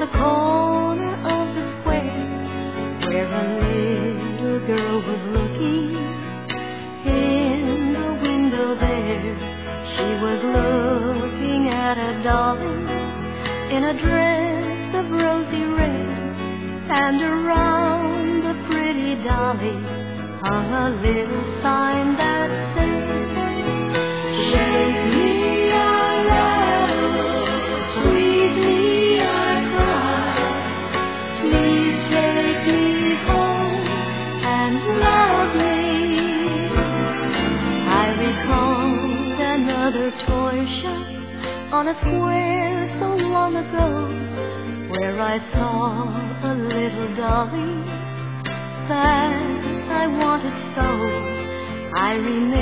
the corner of the square where a little girl was looking. In the window there, she was looking at a dolly in a dress of rosy red, and around the pretty dolly hung a little sign that said, "Shake me a rattle, squeeze me a cry, please take me home and love me." I recalled another toy shop on a square so long ago, where I saw a little dolly that I wanted so. I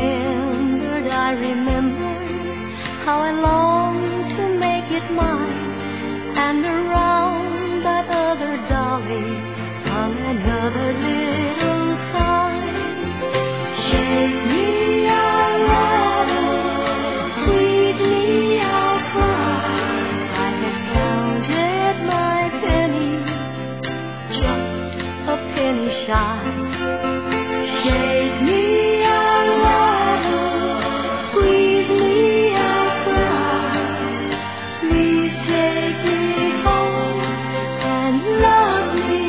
remembered how I longed to make it mine, and around that other dolly hung another little sign. "Shake me a rattle, squeeze me I'll cry." I had counted my pennies, just a penny shy. Shake me a rattle, squeeze me I'll cry, please take me home and love me.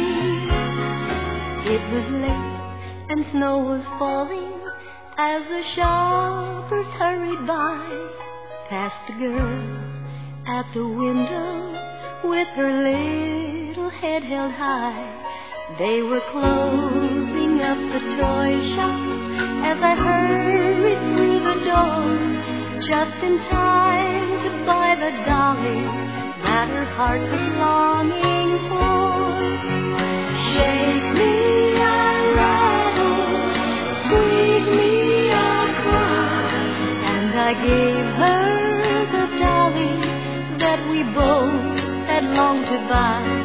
It was late and snow was falling as the shoppers hurried by, past the girl at the window with her little head held high. They were closing up the toy shop as I hurried through the door, just in time to buy the dolly that her heart was longing for. Shake me a rattle, squeeze me I'll cry, and I gave her the dolly that we both had longed to buy.